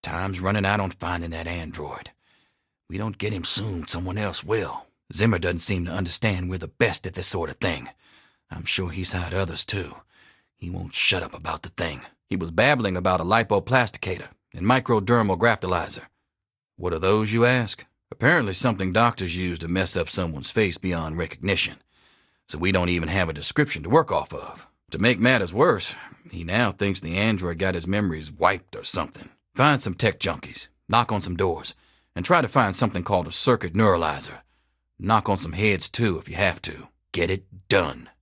Time's running out on finding that android. We don't get him soon, someone else will. Zimmer doesn't seem to understand we're the best at this sort of thing. I'm sure he's hired others, too. He won't shut up about the thing. He was babbling about a lipoplasticator and microdermal graftolyzer. What are those, you ask? Apparently something doctors use to mess up someone's face beyond recognition. So we don't even have a description to work off of. To make matters worse, he now thinks the android got his memories wiped or something. Find some tech junkies, knock on some doors, and try to find something called a circuit neuralizer. Knock on some heads, too, if you have to. Get it done.